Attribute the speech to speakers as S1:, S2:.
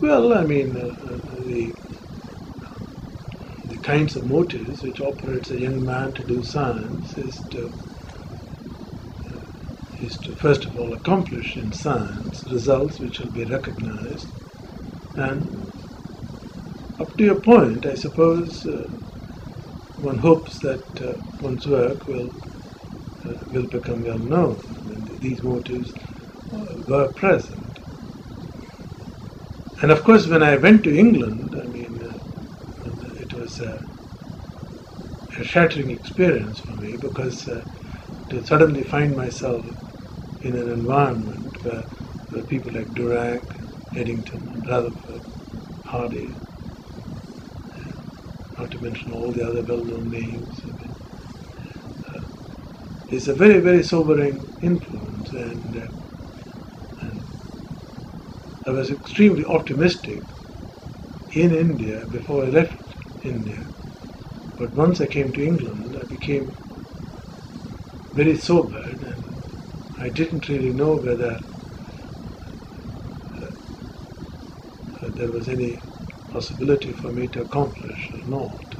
S1: Well, I mean, the kinds of motives which operates a young man to do science is to first of all accomplish in science results which will be recognized, and up to a point, I suppose, one hopes that one's work will become well known. And these motives were present. And of course, when I went to England, I mean, it was a shattering experience for me, because to suddenly find myself in an environment where people like Dirac, Eddington, Rutherford, Hardy, not to mention all the other well-known names, is a very, very sobering influence, and I was extremely optimistic in India before I left India. But once I came to England, I became very sobered, and I didn't really know whether there was any possibility for me to accomplish or not.